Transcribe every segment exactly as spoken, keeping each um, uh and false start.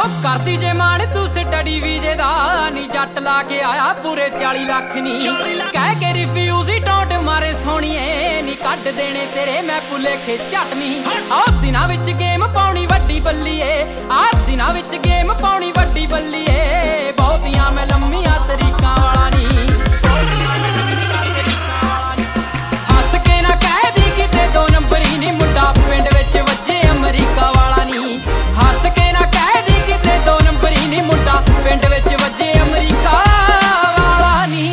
करती जे मान तू स्टडी वीजे दा नी जट ला के आया पूरे चाली लाख नी कह के रिफ्यूज ही टोट मारे सोनिए नी कट देने तेरे मैं भुलेखे झट नी आ दिनां विच गेम पाउणी वड्डी बल्लीए आ दिनां विच गेम पाउणी वड्डी बल्लीए बहुतियां मैं लम्मियां तरीकां वाला नी हस के ना कह दी किते दो नंबर ही नी मुंडा पिंड विच वज्जे अमरीका वाला नी हस के ना कह दी किते दो नंबर ही नी मुंडा पिंड विच वज्जे अमरीका वाला नी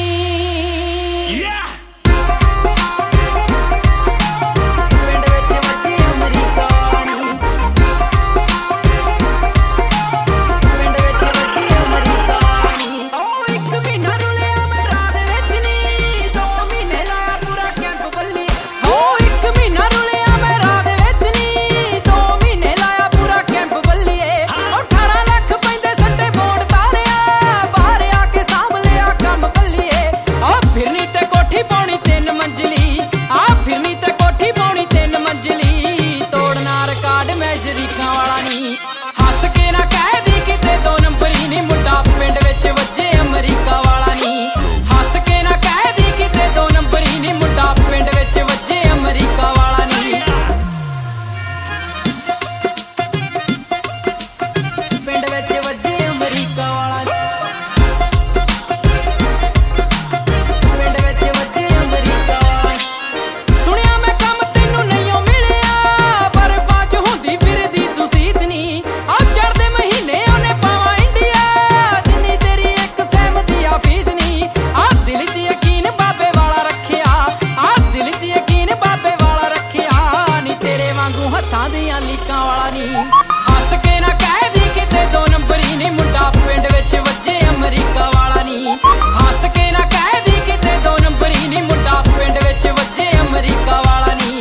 हस के ना कह दी किते दो नंबर ही नी मुंडा पिंड विच वज्जे अमरीका वाला नी हस के ना कह दी किते दो नंबर ही नी मुंडा पिंड विच वज्जे अमरीका वाला नी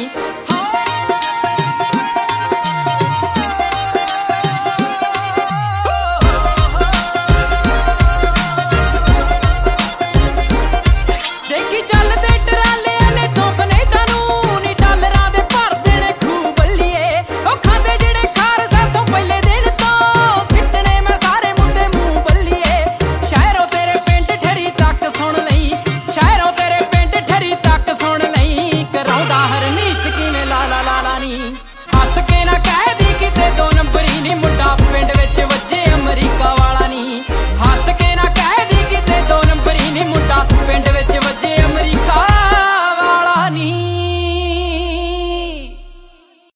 देखी चलदे टरालियां ने तो कनेडा नू नी डॉलरां दे भर देने खूब बल्लीए ओ खांदे जेड़े खार साथों पहले दिन तो सिट्टने मैं सारे मुंडे मुंह बल्लीए शहरों तेरे पिंड ठरी तक सुन लई शहरों तेरे पिंड ठरी तक सुन लई कराउंदा हर नीच किवें ला ला ला ला नी हस के ना कह दी किते दो नंबर ही नी मुंडा पिंड विच वज्जे अमरीका वाला नी हस के ना कह दी किते दो नंबर ही नी मुंडा पिंड विच